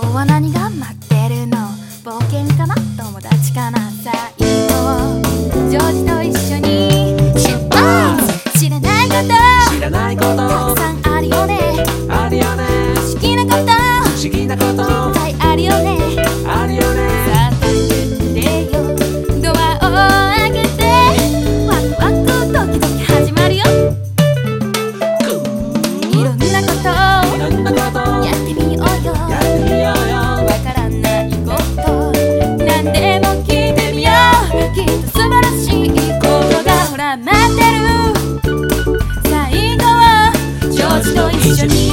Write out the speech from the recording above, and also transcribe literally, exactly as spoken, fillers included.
後は何が待ってるの？冒険かな？友達かな？最後ジョージと一緒に出発！知らないこと知らないことたくさんあるよね。 あるよね。 不思議なこと不思議なこといっぱいあるよね。 あるよね。 さあ立ってよ、ドアを開けて、ワクワクドキドキ始まるよ。いろんなこといろんなことやってみようよ。 やってみようよ。 わからないこと何でも聞いてみよう。きっと素晴らしいことがほら待ってる。最後はジョージと一緒に